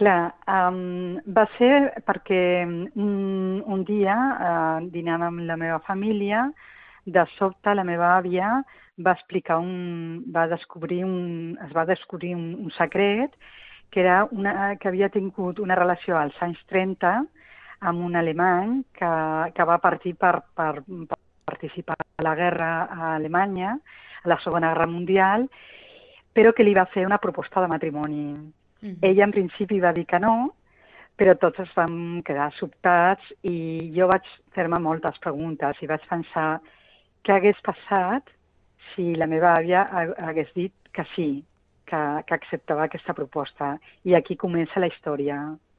Clar, va ser perquè un dia, dinant amb la meva família, de sobte la meva àvia va explicar es va descobrir un secret, que era que havia tingut una relació als anys 30 amb un alemany que va partir per participar a la guerra a Alemanya, a la Segona Guerra Mundial, però que li va fer una proposta de matrimoni. Ella en principi va dir que no, però tots es vam quedar sobtats i jo vaig fer-me moltes preguntes i vaig pensar què hagués passat si la meva àvia hagués dit que sí, que acceptava aquesta proposta. I aquí comença la història.